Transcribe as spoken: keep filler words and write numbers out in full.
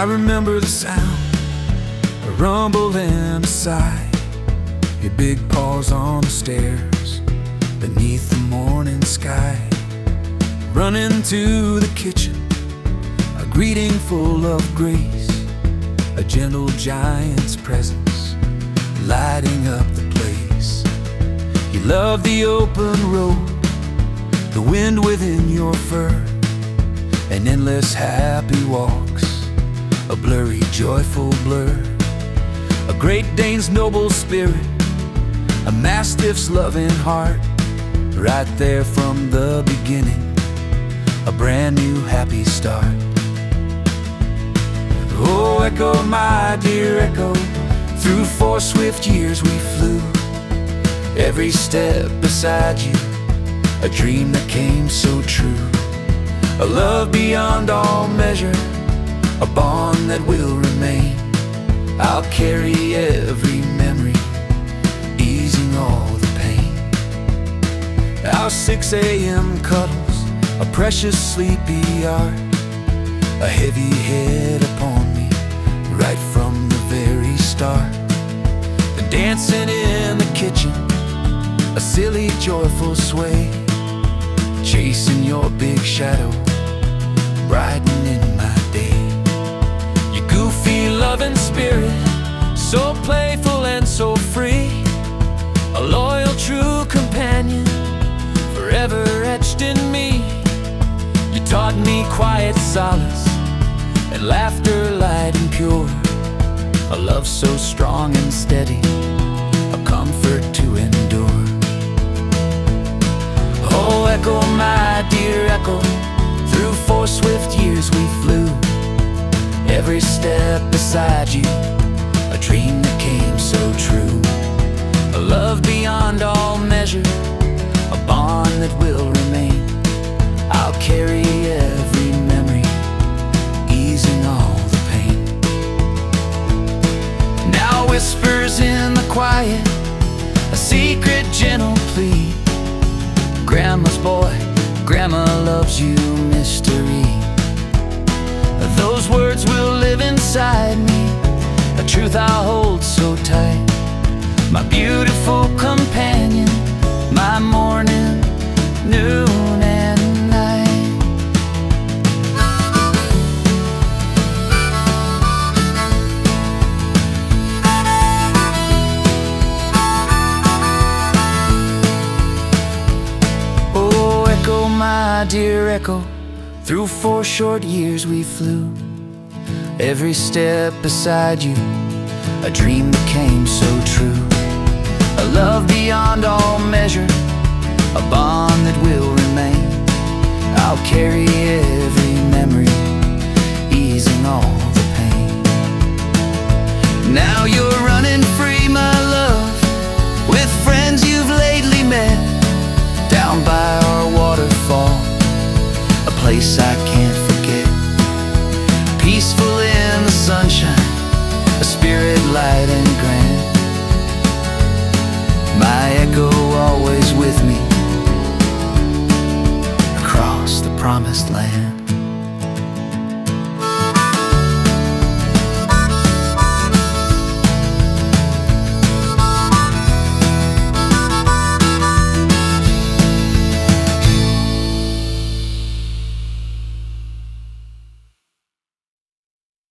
remember the sound, a rumble and a sigh, your big paws on the stairs beneath the morning sky. Running to the kitchen, a greeting full of grace, a gentle giant's presence lighting up the place. You love the open road, the wind within your fur, and endless happy walks, a blurry, joyful blur. A Great Dane's noble spirit, a Mastiff's loving heart, right there from the beginning, a brand new happy start. Oh, Echo, my dear Echo, through four swift years we flew. Every step beside you, a dream that came so true. A love beyond all measure, a bond that will remain. I'll carry every memory, easing all the pain. Our six A M cuddles, a precious sleepy art, a heavy head upon me right from the very start. The dancing in the kitchen, a silly joyful sway, chasing your big shadow, brightening my day. Your goofy loving spirit, so playful and so free, a loyal true companion, forever etched in me. You taught me quiet solace and laughter light and pure, a love so strong and steady, a comfort to endure. Oh, Echo, my dear Echo, through four swift years we flew. Every step beside you, a dream that came so true. A love beyond all measure, a bond that will remain. I'll carry every memory, easing all the pain. Now whispers in the quiet, a secret gentle plea. Grandma's boy, Grandma loves you, mystery. Those words will live inside me, a truth I'll hold so tight. My beautiful companion, my morning, noon and night. Oh, Echo, my dear Echo, through four short years we flew. Every step beside you, a dream that came so true. A love beyond all measure, a bond that will remain. I'll carry every memory, easing all the pain. Now you're running free, my love, with friends you've lately met, down by our waterfall, a place I can't forget. Peaceful in the sunshine, a spirit light and grand. My Echo always with me across the promised land.